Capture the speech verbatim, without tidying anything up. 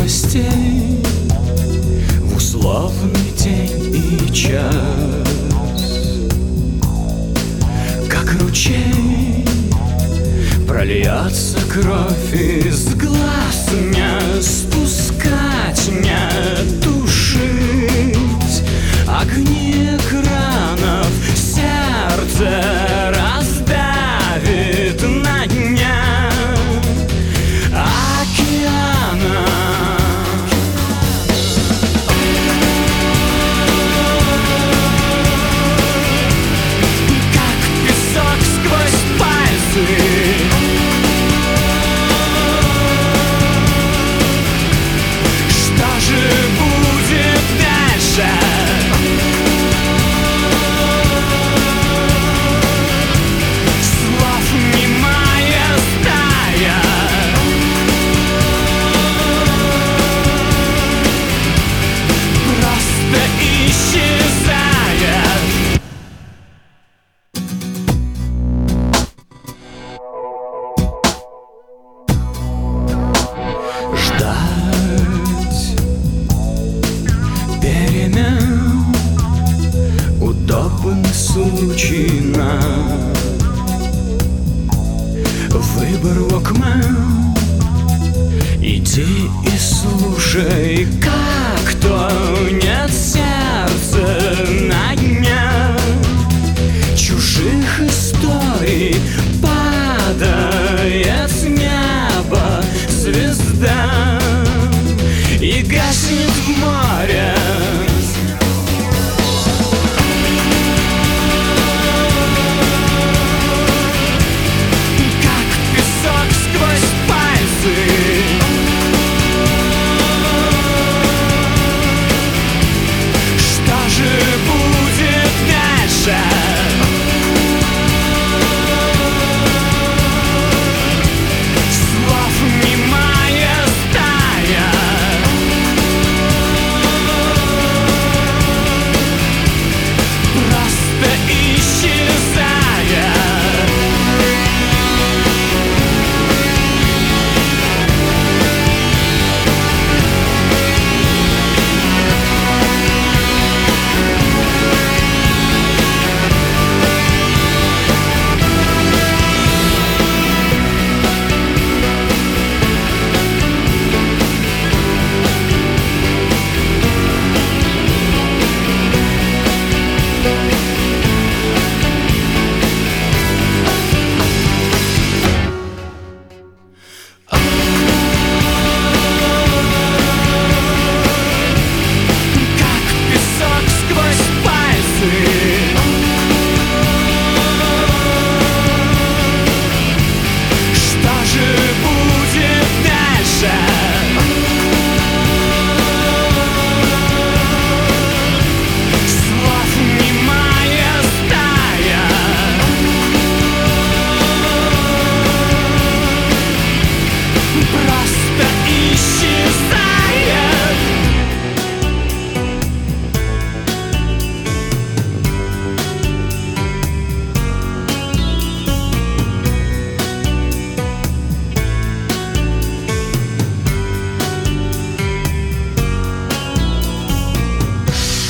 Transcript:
новостей в условный день и час, как ручей прольется кровь из глаз, не спускать, не тушить огни экранов, сердце раздавит на дне океана. Как песок сквозь пальцы, что же будет дальше? Слов немая стая, просто исчезает. Ждать перемен, удобный случай на выбор Walkman. Иди и слушай, как тонет сердце на дне